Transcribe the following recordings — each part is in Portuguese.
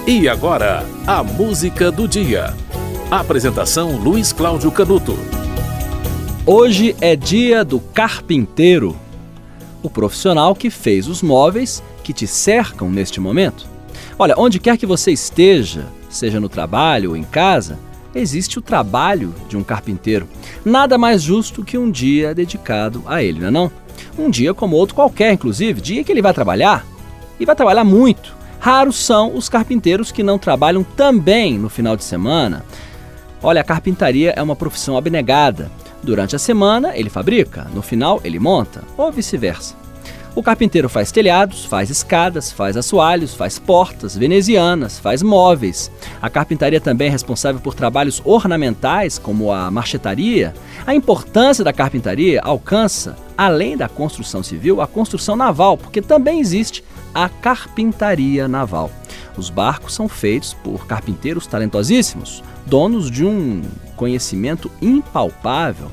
E agora, a música do dia. Apresentação Luiz Cláudio Canuto. Hoje é dia do carpinteiro, o profissional que fez os móveis que te cercam neste momento. Olha, onde quer que você esteja, seja no trabalho ou em casa, existe o trabalho de um carpinteiro. Nada mais justo que um dia dedicado a ele, não é não? Um dia como outro qualquer, inclusive, dia que ele vai trabalhar, e vai trabalhar muito. Raros são os carpinteiros que não trabalham também no final de semana. Olha, a carpintaria é uma profissão abnegada. Durante a semana ele fabrica, no final ele monta, ou vice-versa. O carpinteiro faz telhados, faz escadas, faz assoalhos, faz portas venezianas, faz móveis. A carpintaria também é responsável por trabalhos ornamentais, como a marchetaria. A importância da carpintaria alcança, além da construção civil, a construção naval, porque também existe a carpintaria naval. Os barcos são feitos por carpinteiros talentosíssimos, donos de um conhecimento impalpável.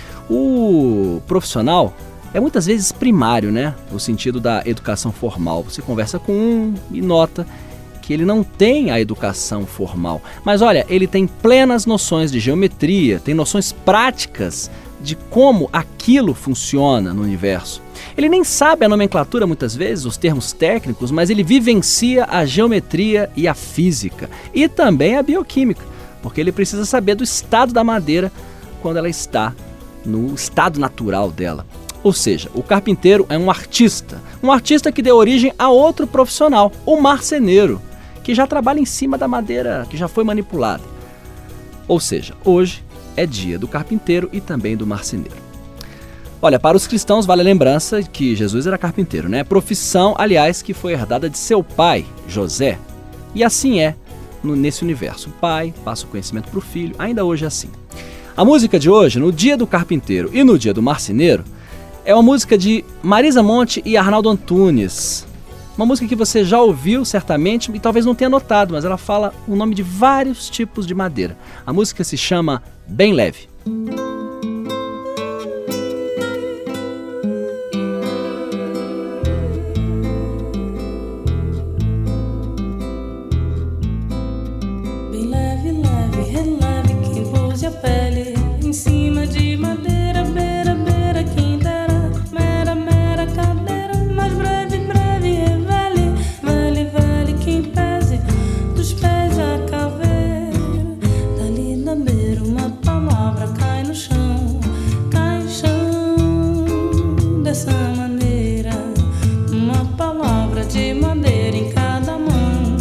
O profissional é muitas vezes primário, né? No sentido da educação formal. Você conversa com um e nota que ele não tem a educação formal. Mas olha, ele tem plenas noções de geometria, tem noções práticas de como aquilo funciona no universo. Ele nem sabe a nomenclatura muitas vezes, os termos técnicos, mas ele vivencia a geometria e a física. E também a bioquímica, porque ele precisa saber do estado da madeira quando ela está no estado natural dela. Ou seja, o carpinteiro é um artista que deu origem a outro profissional, o marceneiro, que já trabalha em cima da madeira que já foi manipulada. Ou seja, hoje é dia do carpinteiro e também do marceneiro. Olha, para os cristãos vale a lembrança que Jesus era carpinteiro, né? Profissão, aliás, que foi herdada de seu pai, José. E assim é nesse universo. O pai passa o conhecimento para o filho, ainda hoje é assim. A música de hoje, no dia do carpinteiro e no dia do marceneiro, é uma música de Marisa Monte e Arnaldo Antunes. Uma música que você já ouviu certamente e talvez não tenha notado, mas ela fala o nome de vários tipos de madeira. A música se chama Bem Leve. Bem leve, leve, releve, quem pôs a pele em cima de madeira, beira, beira, quem dera, mera, mera cadeira, mais breve, breve, revele, vele, vele, quem pese, dos pés a caveira, dali na beira uma palavra cai no chão, dessa maneira, uma palavra de madeira em cada mão,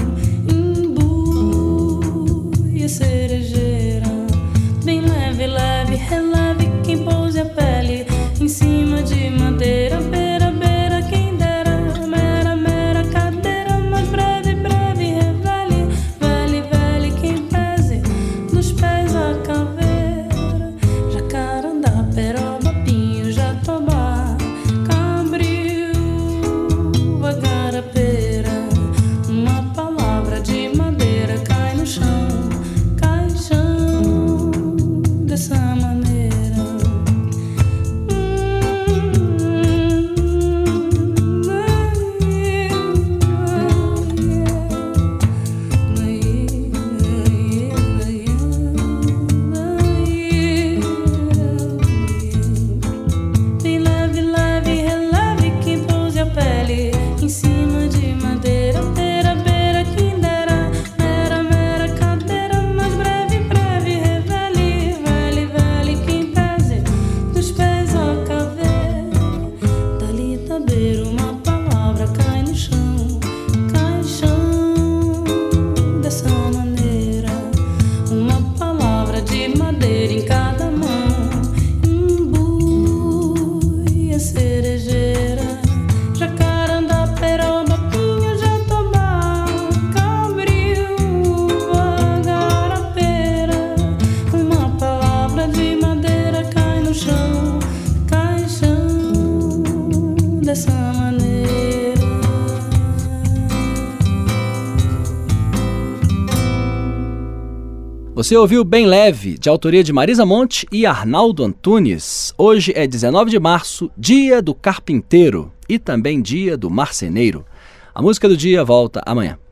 cerejeira, bem leve, leve, releve, quem pôs a pele em cima de madeira, beira, beira, quem dera, mera, mera cadeira, mais breve, breve, revele, vele, vele, quem pese, dos pés a caveira, jacarandá, peroba, pinho, jatobá, cambril, garapera, uma palavra de madeira cai no chão, dessa maneira. Bem leve, leve, releve, quem pôs a pele em cima de madeira, beira, beira, quem dera, mera, mera cadeira, mais breve, breve, revele, vele, vele, quem pese, dos pés a caveira, dali da beira uma palavra cai no chão, dessa maneira, uma palavra de madeira em cada mão, imbuia, cerejeira, jacarandá, peroba, pinho, jatobá, cambril, garapera, uma palavra de madeira cai no chão, dessa maneira. Você ouviu Bem Leve, de autoria de Marisa Monte e Arnaldo Antunes. Hoje é 19 de março, dia do carpinteiro e também dia do marceneiro. A música do dia volta amanhã.